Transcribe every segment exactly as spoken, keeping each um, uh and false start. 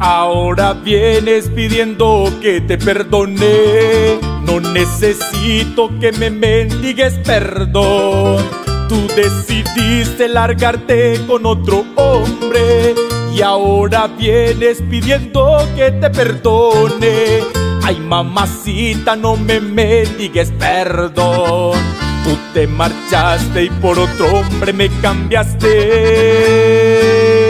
Ahora vienes pidiendo que te perdone. No necesito que me mendigues perdón. Tú decidiste largarte con otro hombre y ahora vienes pidiendo que te perdone. Ay, mamacita, no me mendigues perdón. Tú te marchaste y por otro hombre me cambiaste.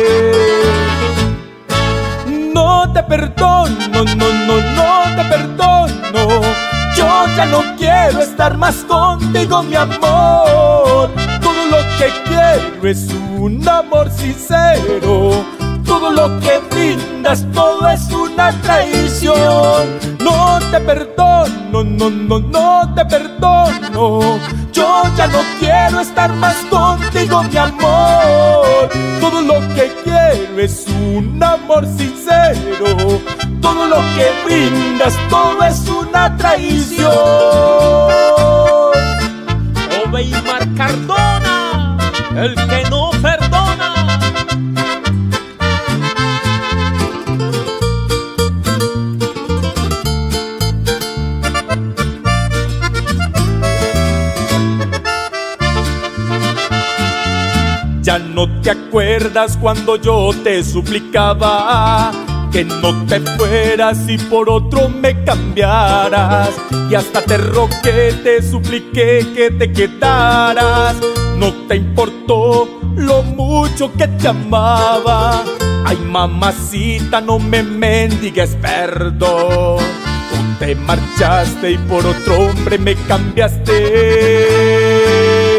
No te perdono, no, no, no te perdono. Yo ya no quiero estar más contigo, mi amor. Todo lo que quiero es un amor sincero. Todo lo que brindas, todo es una traición. No te perdono, no, no, no te perdono. Yo ya no quiero estar más contigo, mi amor. Todo lo que quiero es un amor sincero. Todo lo que brindas, todo es una traición. Oveimar Cardona, el que no perdona. Ya no te acuerdas cuando yo te suplicaba que no te fueras y por otro me cambiaras. Y hasta te rogué, te supliqué que te quedaras. No te importó lo mucho que te amaba. Ay, mamacita, no me mendigues perdón. Tú te marchaste y por otro hombre me cambiaste.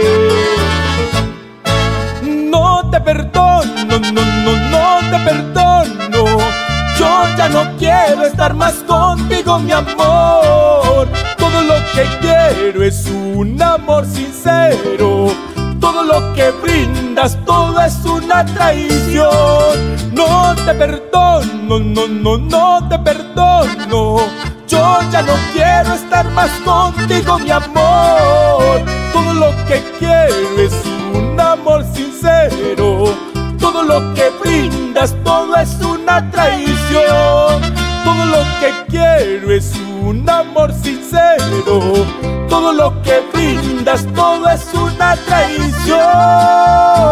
No te perdono, no, no, no te perdono. Yo ya no quiero estar más contigo, mi amor. Todo lo que quiero es un amor sincero. Todo lo que brindas, todo es una traición. No te perdono, no, no, no te perdono. Yo ya no quiero estar más contigo, mi amor. Todo lo que quiero es un amor sincero. Todo lo que brindas, todo es una traición. Todo lo que quiero es un amor sincero. Todo lo que brindas, todo es una traición.